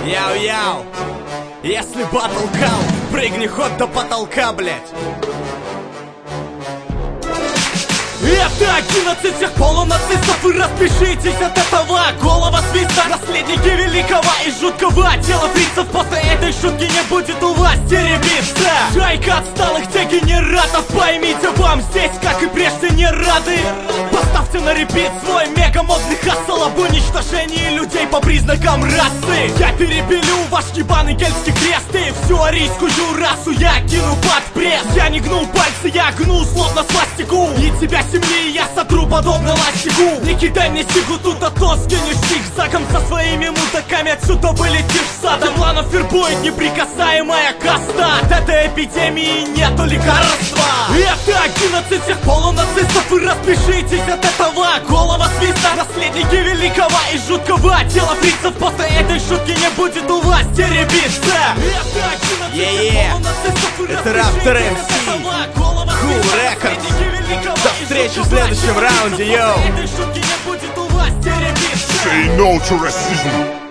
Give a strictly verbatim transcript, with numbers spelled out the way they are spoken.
Яу-яу. Если батл кал, прыгни хоть до потолка, блять. Это одиннадцать всех полунацистов, и распишитесь от этого. Голова свиста, наследники великого и жуткого тела принцев. После этой шутки не будет у вас теребиться. Шайка отсталых дегенератов, поймите, вам здесь, как и прежде, не рады. Поставьте на репит свой мега-модный хассел об уничтожении людей по признакам расы. Я перепилю ваш ебаный гельский крест, и всю арийскую расу я кину под пресс. Я не гнул пальцы, я гну словно свастику, и тебя семьи я сотру подобно ластику. Не кидай мне сигу тут, а то скинешь зигзагом со своими мудаками, отсюда вылетишь садом. Планов вербует неприкасаемая каста, от этой эпидемии нету лекарства. Это одиннадцать всех полунацистов, и распишитесь от этого. Голова свиста, наследники великого и жуткого тела принцев. После этой шутки не будет у вас теребиться. Это одиннадцать всех полунацистов, и Это Рафтер эм си. Cool Records. До встречи в следующем раунде, йоу. Этой шутки не будет у вас теребиться. Say no to racism.